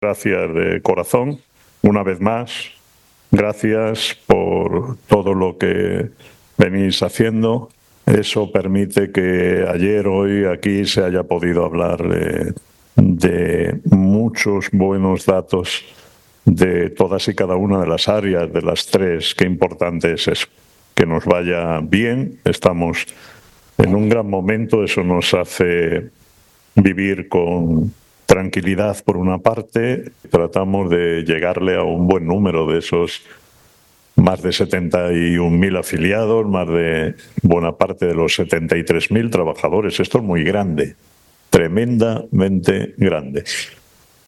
Gracias de corazón, una vez más. Gracias por todo lo que venís haciendo. Eso permite que ayer, hoy, aquí se haya podido hablar de muchos buenos datos de todas y cada una de las áreas, de las tres. Qué importante es eso, que nos vaya bien. Estamos en un gran momento, eso nos hace vivir con tranquilidad por una parte. Tratamos de llegarle a un buen número de esos más de 71.000 afiliados, más de buena parte de los 73.000 trabajadores. Esto es muy grande, tremendamente grande.